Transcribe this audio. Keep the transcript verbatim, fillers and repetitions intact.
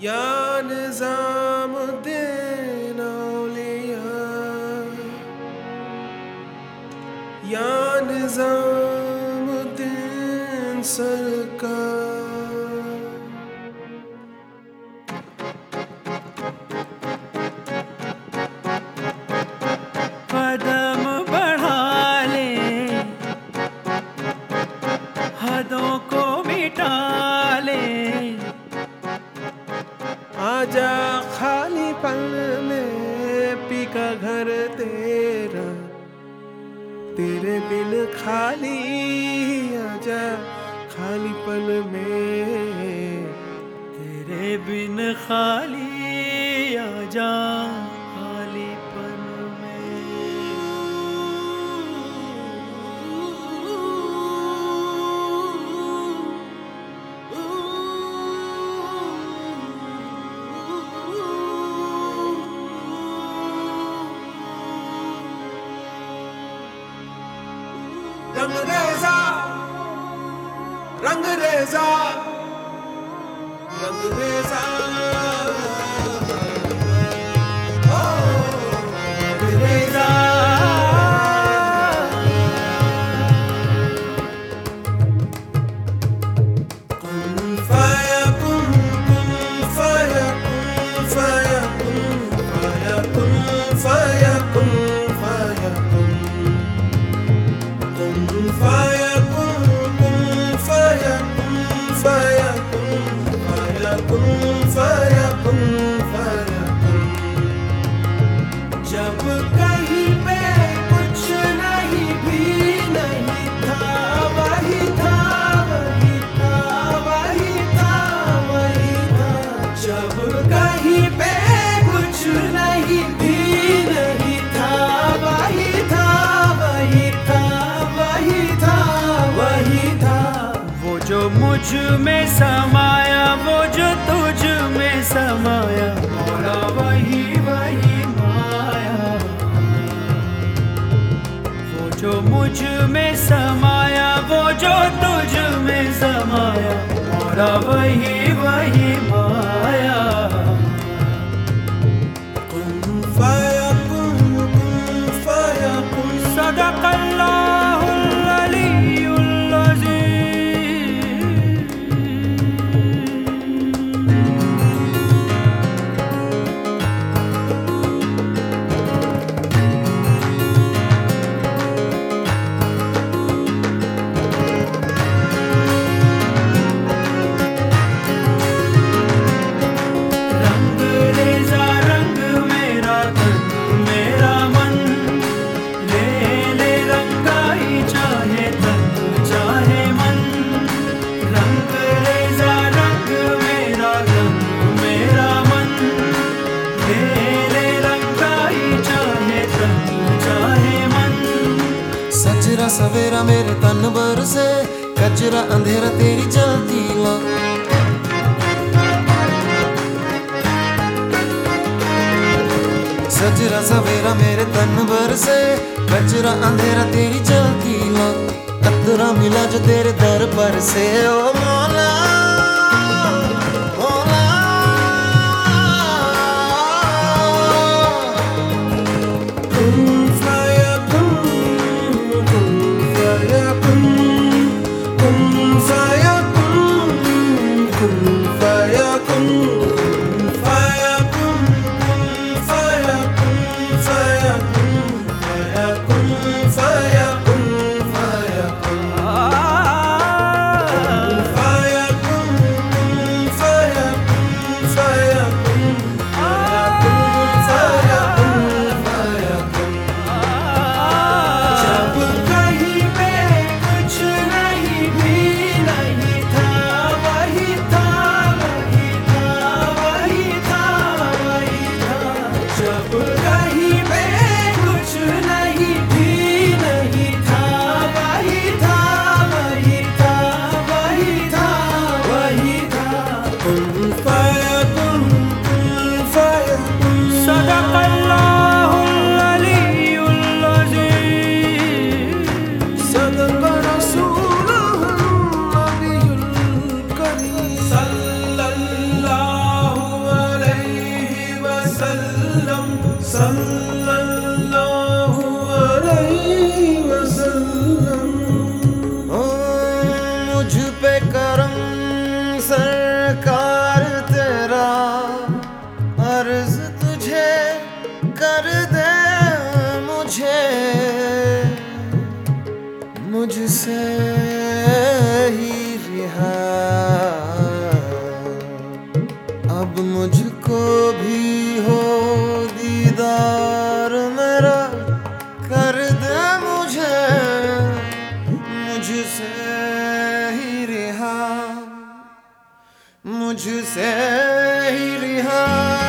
या निज़ामुद्दीन औलिया, या निज़ामुद्दीन सरकार। कदम बढ़ा ले, हदों को मिटा ले, आजा खाली पल में पी का घर तेरा, तेरे बिन खाली आजा खाली पल में, तेरे बिन खाली आजा खाली पल में। रंग रेजा रंग रेजा रंग रेजा ओ रंग रेजा। कुन फयकुन कुन फयकुन फयकुन फयकुन फयकुन फयकुन कुन फयकुन कुन फयकुन फयकुन फयकुन फयकुन फयकुन। जब कहीं पे कुछ नहीं भी नहीं था, वही था वही था वही था वही था। जब कहीं पे कुछ नहीं भी नहीं था, वही था वही था वही था वही था। वो जो मुझ में समाया, वो जो तुझ में समाया, मौला वही वही माया। वो जो मुझ में समाया, वो जो तुझ में समाया, मौला वही वही माया। कुन फयकुन कुन फयकुन। सदक़ल्लाहुल अलीयुल अज़ीम। रंग रेज़ा रंग मेरा तन मेरा मन, ले ले रंगाई चाहे तन चाहे मन। रंग रेज़ा रंग मेरा तन मेरा मन, ले ले रंगाई चाहे तन चाहे मन। सजरा सवेरा मेरे तन बरसे, कजरा अंधेरा तेरी जलती ला। सजरा सवेरा मेरे तन बरसे, कजरा अंधेरा तेरी जलती ला। कतरा मिला जो तेरे दर पर से, ओ मौला मौला। कुन फयकुन कुन फयकुन कुन फयकुन कुन फयकुन कुन फयकुन कुन फयकुन फयकुन फयकुन फयकुन फयकुन। सल्लल्लाहु अलैहि वसल्लम। ओ मुझ पे करम सरकार तेरा, अर्ज तुझे कर दे मुझे, मुझसे ही रिहा अब मुझको भी हो दीदार मेरा, कर दे मुझे, मुझसे ही रिहा, मुझसे ही रिहा।